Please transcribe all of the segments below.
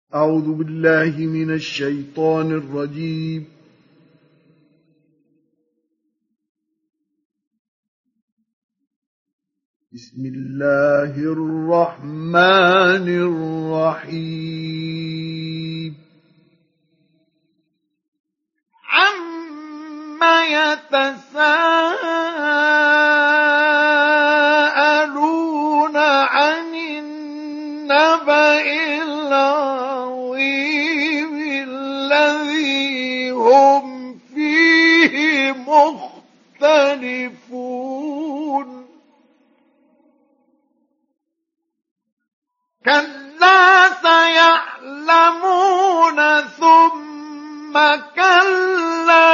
أعوذ بالله من الشيطان الرجيم. بسم الله الرحمن الرحيم. عما يتساءلون عن النبأ العظيم الذي هم فيه مختلفون. كلا سيعلمون ثم كلا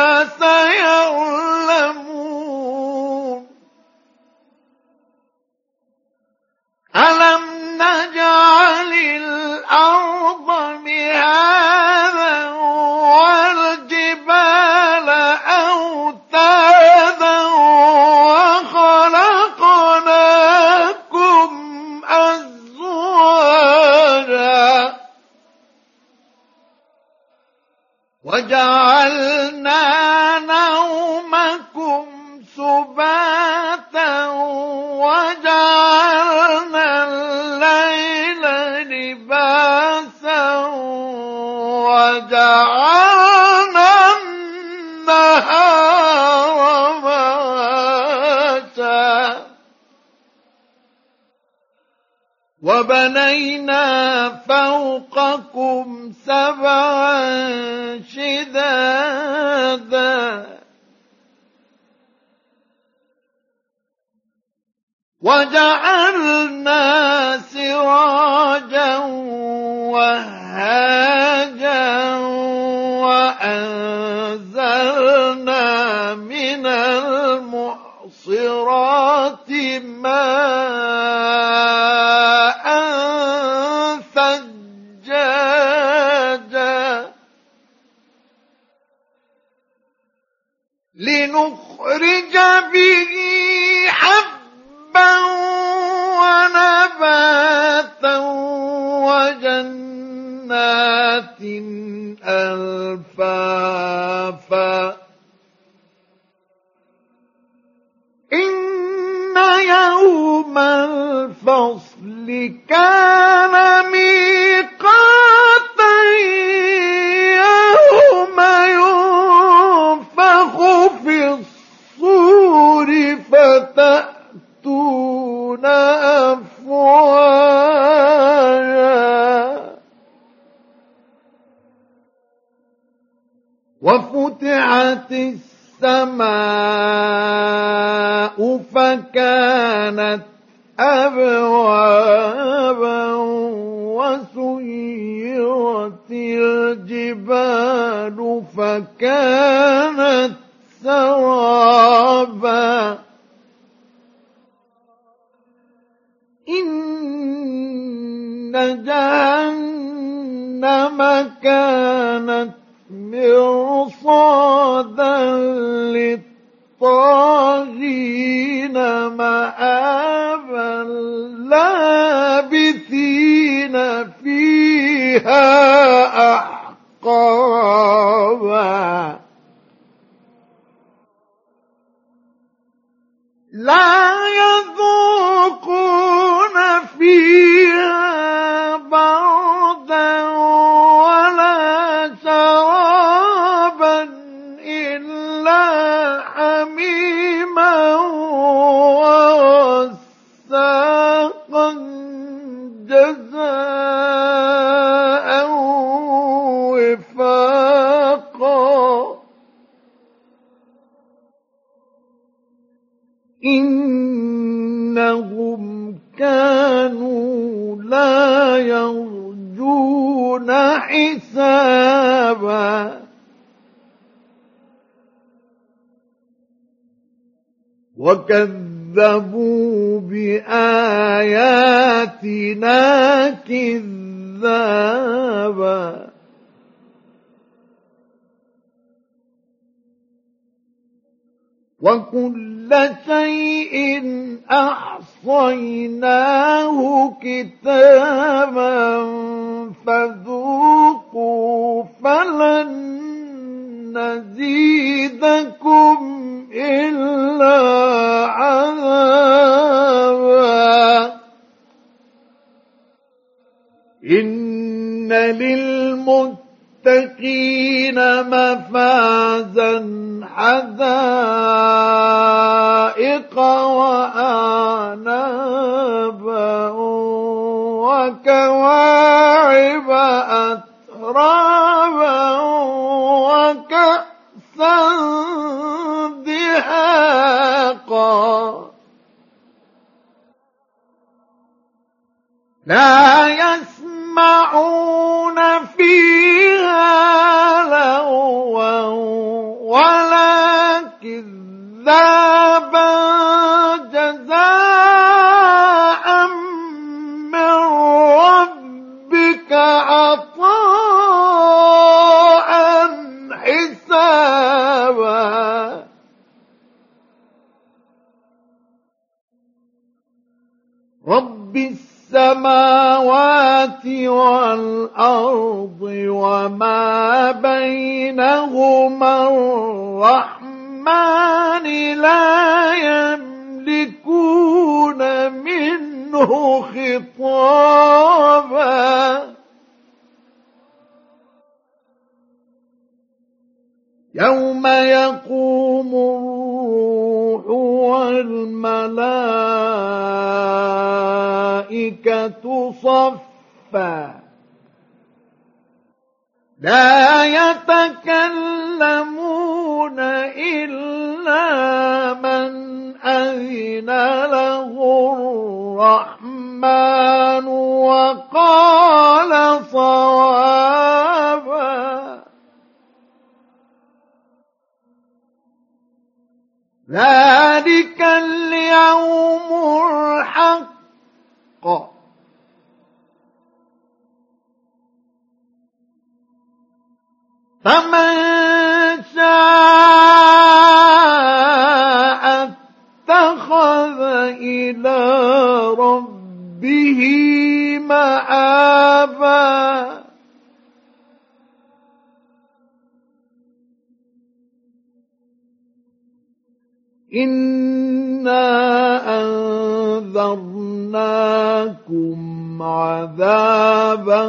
سيعلمون. ألم نجعل الأرض مهادا والجبال أوتادا وخلقناكم أزواجا وجعلنا نومكم سباتا وجعلنا الليل لباسا وجعلنا النهار معاشا وبنينا فوقكم سبعا شدادا وجعلنا سراجا وهاجا وأنزلنا من المعصرات ماء ثجاجا لنخرج به حبا ونباتا وجنات ألفافا. إن يوم الفصل كان ميقاتا يوم ينفخ في الصور فتأتون أفواجا وفتحت السماء فكانت أبوابا وسيرت الجبال فكانت سرابا. إن جهنم كانت مرصادا للطاغين مآبا لابثين فيها أحقابا لا يذوقون فيها بردا ولا شرابا إلا حميما وغساقا جزاء وفاقا. إنهم كانوا لا يرجون حسابا وكذبوا بآياتنا كذابا. وكل شيء أحصيناه كتابا فذوقوا إن للمتقين مفازا حدائق وأعنابا وكواعب أترابا وكأسا دهاقا لا يسمعون فيها لغوا ولا كذابا جزاء من ربك عطاء حسابا رب السماوات والأرض وما بينهما الرحمن لا يملكون منه خطابا يوم يقوم الروح والملائكة صفا لا يتكلمون إلا من أذن له الرحمن وقال صوابا ذلك اليوم الحق فمن شاء اتخذ إلى ربه مآبا إنا أنذرناكم عذابا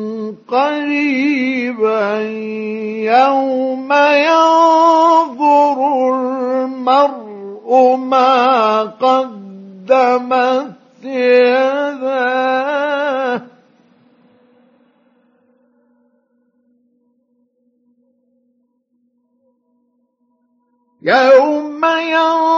قريبا يوم ينظر المرء ما قدمت يداه يوم ينظر